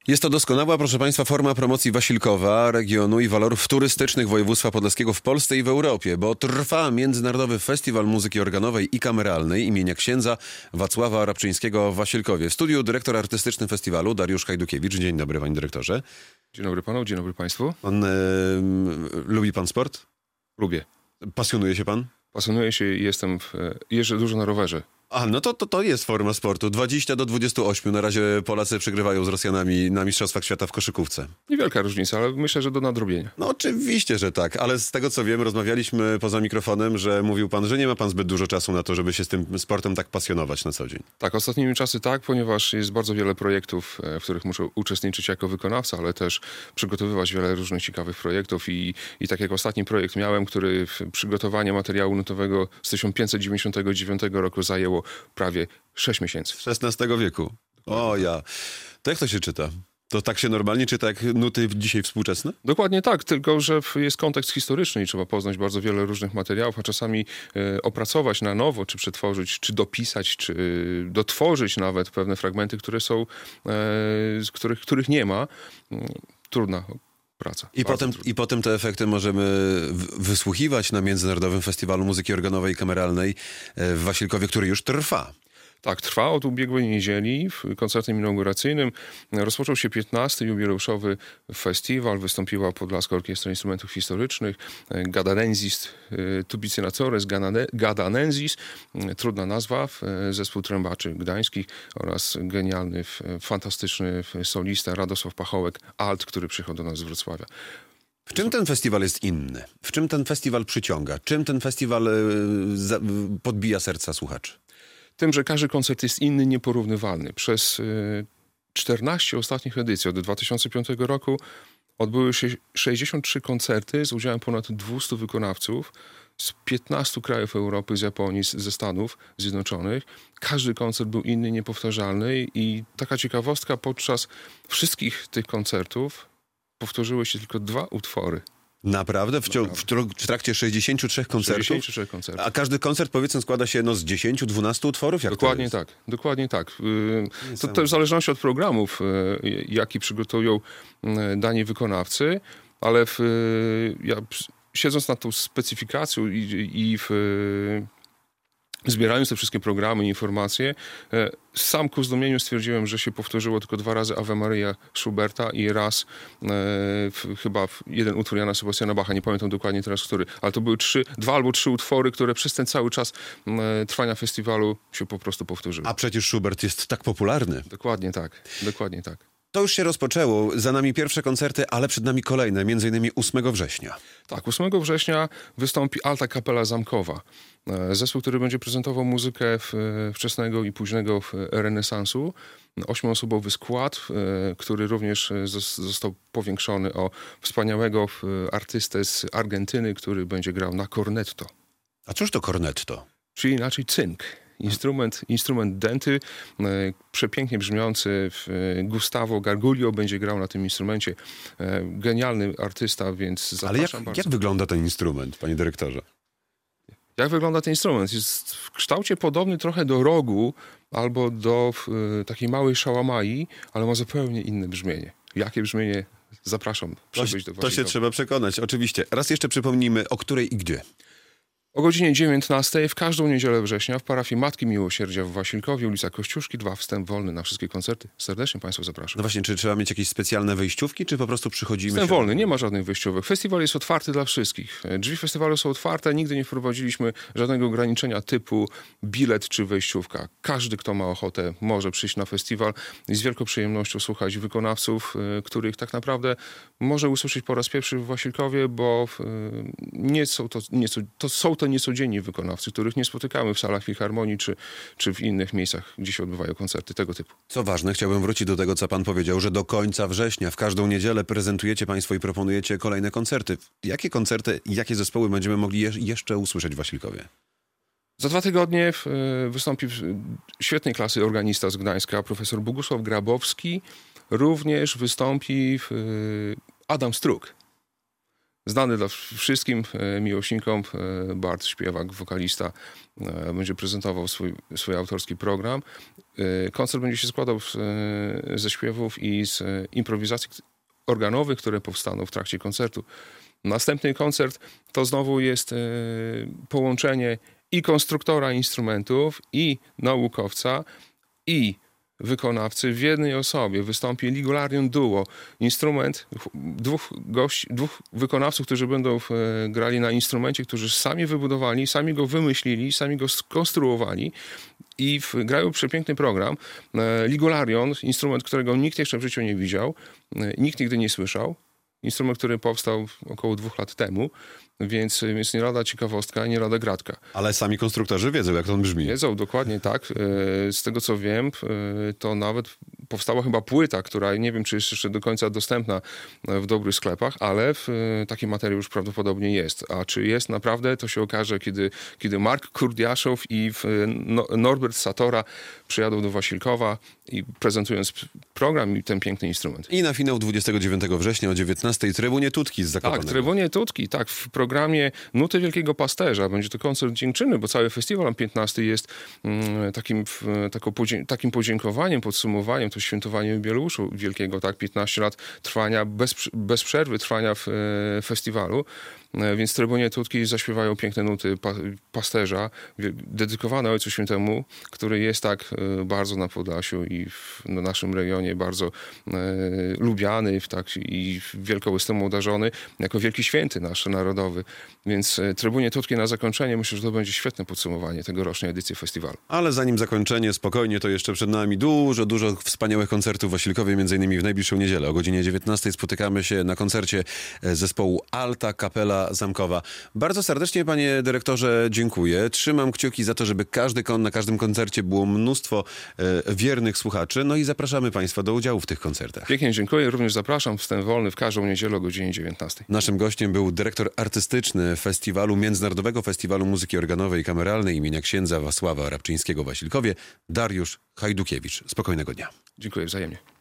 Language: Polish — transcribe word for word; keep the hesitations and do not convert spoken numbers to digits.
Jest to doskonała, proszę Państwa, forma promocji Wasilkowa, regionu i walorów turystycznych województwa podlaskiego w Polsce i w Europie, bo trwa Międzynarodowy Festiwal Muzyki Organowej i Kameralnej imienia księdza Wacława Rabczyńskiego w Wasilkowie. W studiu dyrektor artystyczny festiwalu Dariusz Hajdukiewicz. Dzień dobry, panie dyrektorze. Dzień dobry panu, dzień dobry państwu. Pan, e, lubi pan sport? Lubię. Pasjonuje się pan? Pasjonuję się i jestem w, jeżdżę dużo na rowerze. A, no to, to, to jest forma sportu. dwadzieścia do dwudziestu ośmiu. Na razie Polacy przegrywają z Rosjanami na Mistrzostwach Świata w koszykówce. Niewielka różnica, ale myślę, że do nadrobienia. No oczywiście, że tak, ale z tego co wiem, rozmawialiśmy poza mikrofonem, że mówił pan, że nie ma pan zbyt dużo czasu na to, żeby się z tym sportem tak pasjonować na co dzień. Tak, ostatnimi czasy tak, ponieważ jest bardzo wiele projektów, w których muszę uczestniczyć jako wykonawca, ale też przygotowywać wiele różnych ciekawych projektów i, i tak jak ostatni projekt miałem, który przygotowanie materiału nutowego z tysiąc pięćset dziewięćdziesiątego dziewiątego roku zajęło prawie sześć miesięcy. Z szesnastego wieku. O ja. To jak to się czyta? To tak się normalnie czyta jak nuty dzisiaj współczesne? Dokładnie tak, tylko że jest kontekst historyczny i trzeba poznać bardzo wiele różnych materiałów, a czasami e, opracować na nowo, czy przetworzyć, czy dopisać, czy e, dotworzyć nawet pewne fragmenty, które są, e, z których, których nie ma. Trudna praca. I potem, I potem te efekty możemy w- wysłuchiwać na Międzynarodowym Festiwalu Muzyki Organowej i Kameralnej w Wasilkowie, który już trwa. Tak, trwa od ubiegłej niedzieli koncertem inauguracyjnym. Rozpoczął się piętnasty jubileuszowy festiwal. Wystąpiła Podlaska Orkiestra Instrumentów Historycznych, Gadanensis Tubicynacores, Gadanensis, trudna nazwa, zespół trębaczy gdańskich oraz genialny, fantastyczny solista Radosław Pachołek, alt, który przyjechał do nas z Wrocławia. W czym ten festiwal jest inny? W czym ten festiwal przyciąga? Czym ten festiwal y, za, podbija serca słuchaczy? Tym, że każdy koncert jest inny, nieporównywalny. Przez y, czternaście ostatnich edycji od dwa tysiące piątego roku odbyły się sześćdziesiąt trzy koncerty z udziałem ponad dwustu wykonawców z piętnastu krajów Europy, z Japonii, z, ze Stanów Zjednoczonych. Każdy koncert był inny, niepowtarzalny i taka ciekawostka, podczas wszystkich tych koncertów powtórzyły się tylko dwa utwory. Naprawdę? W, ciągu, w, tr- w trakcie sześćdziesięciu trzech koncertów? sześćdziesięciu trzech koncertów. A każdy koncert, powiedzmy, składa się no, z dziesięciu do dwunastu utworów? Jak dokładnie to jest? tak, dokładnie tak. To też w zależności od programów, jaki przygotują dani wykonawcy, ale w, ja, siedząc nad tą specyfikacją i, i w, zbierając te wszystkie programy i informacje, sam ku zdumieniu stwierdziłem, że się powtórzyło tylko dwa razy Ave Maria Schuberta i raz e, chyba jeden utwór Jana Sebastiana Bacha, nie pamiętam dokładnie teraz który, ale to były trzy, dwa albo trzy utwory, które przez ten cały czas e, trwania festiwalu się po prostu powtórzyły. A przecież Schubert jest tak popularny. Dokładnie tak, dokładnie tak. To już się rozpoczęło, za nami pierwsze koncerty, ale przed nami kolejne, między innymi ósmego września. Tak, ósmego września wystąpi Alta Kapela Zamkowa. Zespół, który będzie prezentował muzykę wczesnego i późnego renesansu. Ośmioosobowy skład, który również został powiększony o wspaniałego artystę z Argentyny, który będzie grał na cornetto. A cóż to cornetto? Czyli inaczej cynk. Instrument, instrument denty, e, przepięknie brzmiący. E, Gustavo Gargulio będzie grał na tym instrumencie. E, genialny artysta, więc zapraszam Ale jak, bardzo. jak wygląda ten instrument, panie dyrektorze? Jak wygląda ten instrument? Jest w kształcie podobny trochę do rogu albo do e, takiej małej szałamai, ale ma zupełnie inne brzmienie. Jakie brzmienie? Zapraszam. To, Przybyć do to się Wasilkowa. trzeba przekonać, oczywiście. Raz jeszcze przypomnijmy, o której i gdzie. O godzinie dziewiętnastej w każdą niedzielę września w parafii Matki Miłosierdzia w Wasilkowie, ulica Kościuszki dwa, wstęp wolny na wszystkie koncerty. Serdecznie Państwa zapraszam. No właśnie, czy trzeba mieć jakieś specjalne wejściówki, czy po prostu przychodzimy? Wstęp się... wolny, nie ma żadnych wyjściówek. Festiwal jest otwarty dla wszystkich. Drzwi festiwalu są otwarte, nigdy nie wprowadziliśmy żadnego ograniczenia typu bilet czy wejściówka. Każdy, kto ma ochotę, może przyjść na festiwal i z wielką przyjemnością słuchać wykonawców, których tak naprawdę może usłyszeć po raz pierwszy w Wasilkowie, bo nie są to, nie są, to są to niecodzienni wykonawcy, których nie spotykamy w salach filharmonii czy, czy w innych miejscach, gdzie się odbywają koncerty tego typu. Co ważne, chciałbym wrócić do tego, co pan powiedział, że do końca września w każdą niedzielę prezentujecie państwo i proponujecie kolejne koncerty. Jakie koncerty i jakie zespoły będziemy mogli je- jeszcze usłyszeć w Wasilkowie? Za dwa tygodnie wystąpi świetnej klasy organista z Gdańska, profesor Bogusław Grabowski. Również wystąpi Adam Struk. znany dla wszystkim miłośnikom, Bart, śpiewak, wokalista, będzie prezentował swój, swój autorski program. Koncert będzie się składał z, ze śpiewów i z improwizacji organowych, które powstaną w trakcie koncertu. Następny koncert to znowu jest połączenie i konstruktora instrumentów, i naukowca, i wykonawcy w jednej osobie. Wystąpi Ligularion Duo. Instrument, dwóch gości, dwóch wykonawców, którzy będą e, grali na instrumencie, którzy sami wybudowali, sami go wymyślili, sami go skonstruowali i w, grają przepiękny program. E, Ligularion, instrument, którego nikt jeszcze w życiu nie widział, e, nikt nigdy nie słyszał. Instrument, który powstał około dwóch lat temu, więc, więc nie lada ciekawostka, nie lada gratka. Ale sami konstruktorzy wiedzą, jak to brzmi. Wiedzą, dokładnie tak. Z tego, co wiem, to nawet powstała chyba płyta, która nie wiem, czy jest jeszcze do końca dostępna w dobrych sklepach, ale taki materiał już prawdopodobnie jest. A czy jest naprawdę, to się okaże, kiedy, kiedy Mark Kurdiaszow i Norbert Satora przyjadą do Wasilkowa i prezentując program i ten piękny instrument. I na finał dwudziestego dziewiątego września o dziewiętnastej Trybunie Tutki z Zakopanego. Tak, Trybunie Tutki, tak. W programie Nuty Wielkiego Pasterza będzie to koncert dziękczynny, bo cały festiwal piętnasty jest mm, takim, taką, takim podziękowaniem, podsumowaniem, to świętowanie jubileuszu wielkiego, tak, piętnaście lat trwania, bez, bez przerwy trwania w e, festiwalu. Więc Trybunie Tutki zaśpiewają piękne nuty pa, pasterza, dedykowane Ojcu Świętemu, który jest tak e, bardzo na Podlasiu i w no, naszym regionie bardzo e, lubiany w, tak, i wielką estymą darzony, jako wielki święty nasz narodowy. Więc e, Trybunie Tutki na zakończenie, myślę, że to będzie świetne podsumowanie tegorocznej edycji festiwalu. Ale zanim zakończenie, spokojnie, to jeszcze przed nami dużo, dużo wspaniałych koncertów w Wasilkowie, między innymi w najbliższą niedzielę o godzinie dziewiętnastej spotykamy się na koncercie zespołu Alta Kapela Zamkowa. Bardzo serdecznie, panie dyrektorze, dziękuję. Trzymam kciuki za to, żeby każdy kon, na każdym koncercie było mnóstwo e, wiernych słuchaczy. No i zapraszamy państwa do udziału w tych koncertach. Pięknie dziękuję. Również zapraszam. Wstęp wolny w każdą niedzielę o godzinie dziewiętnastej. Naszym gościem był dyrektor artystyczny festiwalu, Międzynarodowego Festiwalu Muzyki Organowej i Kameralnej imienia księdza Wacława Rabczyńskiego w Wasilkowie, Dariusz Hajdukiewicz. Spokojnego dnia. Dziękuję wzajemnie.